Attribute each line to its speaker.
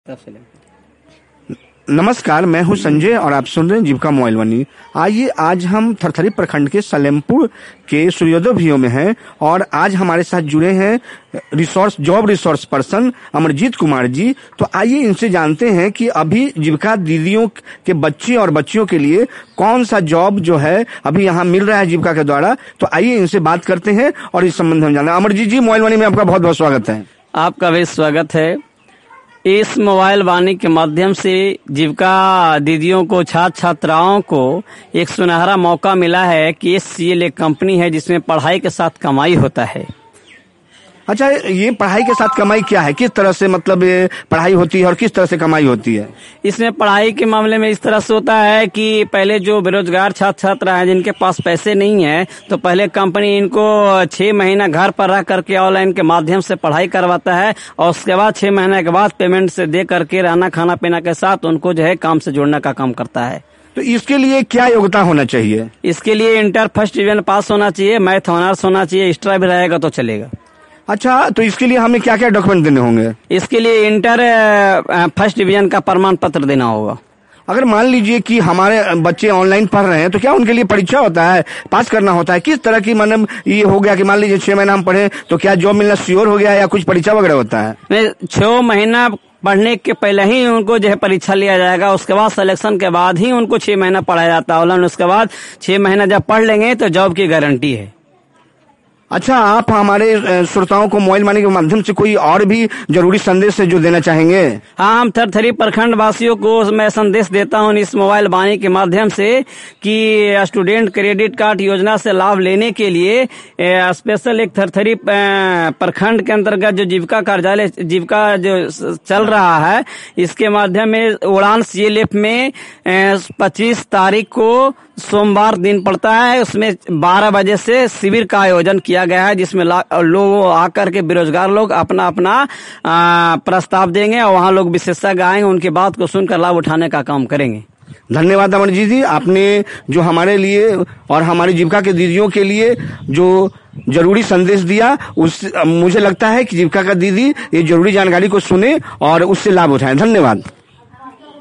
Speaker 1: नमस्कार, मैं हूं संजय और आप सुन रहे हैं जीविका मोबाइल वाणी। आइए, आज हम थरथरी प्रखंड के सलेमपुर के सूर्योदय भीओ में हैं और आज हमारे साथ जुड़े हैं job resource person Amarjeet Kumar ji. तो आइए इनसे जानते हैं कि अभी जीविका दीदियों के बच्चे और बच्चियों के लिए कौन सा जॉब जो है अभी यहाँ मिल रहा है जीविका के द्वारा। तो आइए इनसे बात करते हैं और इस संबंध में जाना। अमरजीत जी, मोबाइल वाणी में आपका बहुत बहुत स्वागत है।
Speaker 2: आपका भी स्वागत है। इस मोबाइल वाणी के माध्यम से जीविका दीदियों को, छात्र छात्राओं को एक सुनहरा मौका मिला है कि SCL एक कंपनी है जिसमें पढ़ाई के साथ कमाई होता है।
Speaker 1: अच्छा, ये पढ़ाई के साथ कमाई क्या है? किस तरह से मतलब ये पढ़ाई होती है और किस तरह से कमाई होती है?
Speaker 2: इसमें पढ़ाई के मामले में इस तरह से होता है कि पहले जो बेरोजगार छात्र छात्रा हैं जिनके पास पैसे नहीं है, तो पहले कंपनी इनको 6 महीना घर पर रह करके ऑनलाइन के माध्यम से पढ़ाई करवाता है और उसके बाद 6 महीने के बाद पेमेंट से दे करके रहना खाना पीना के साथ उनको जो है काम से जोड़ने का काम करता है।
Speaker 1: तो इसके लिए क्या योग्यता होना चाहिए?
Speaker 2: इसके लिए इंटर फर्स्ट डिवीजन पास होना चाहिए, मैथ ऑनर्स होना चाहिए, एक्स्ट्रा भी रहेगा तो चलेगा।
Speaker 1: अच्छा, तो इसके लिए हमें क्या क्या डॉक्यूमेंट देने होंगे?
Speaker 2: इसके लिए इंटर फर्स्ट डिवीजन का प्रमाण पत्र देना होगा।
Speaker 1: अगर मान लीजिए कि हमारे बच्चे ऑनलाइन पढ़ रहे हैं तो क्या उनके लिए परीक्षा होता है, पास करना होता है? किस तरह की मतलब ये हो गया कि मान लीजिए 6 महीना हम पढ़े तो क्या जॉब मिलना श्योर हो गया या कुछ परीक्षा वगैरह होता है?
Speaker 2: नहीं, 6 महीना पढ़ने के पहले ही उनको जो है परीक्षा लिया जाएगा। उसके बाद सिलेक्शन के बाद ही उनको 6 महीना पढ़ाया जाता है ऑनलाइन। उसके बाद 6 महीना जब पढ़ लेंगे तो जॉब की गारंटी है।
Speaker 1: अच्छा, आप हमारे श्रोताओं को मोबाइल वाणी के माध्यम से कोई और भी जरूरी संदेश है जो देना चाहेंगे?
Speaker 2: हाँ, हम थरथरी प्रखंड वासियों को मैं संदेश देता हूँ इस मोबाइल वाणी के माध्यम से कि स्टूडेंट क्रेडिट कार्ड योजना से लाभ लेने के लिए स्पेशल एक थरथरी प्रखंड के अंतर्गत जो जीविका कार्यालय जीविका जो चल रहा है, इसके माध्यम में उड़ान CLF में 25 तारीख को सोमवार दिन पड़ता है। उसमें 12 बजे से शिविर का आयोजन किया गया है जिसमें लोग आकर के बेरोजगार लोग अपना अपना प्रस्ताव देंगे और वहाँ लोग विशेषज्ञ आएंगे, उनकी बात को सुनकर लाभ उठाने का काम करेंगे।
Speaker 1: धन्यवाद अमरजीत जी, आपने जो हमारे लिए और हमारी जीविका के दीदियों के लिए जो जरूरी संदेश दिया, उस मुझे लगता है कि जीविका का दीदी ये जरूरी जानकारी को सुने और उससे लाभ उठाएं। धन्यवाद।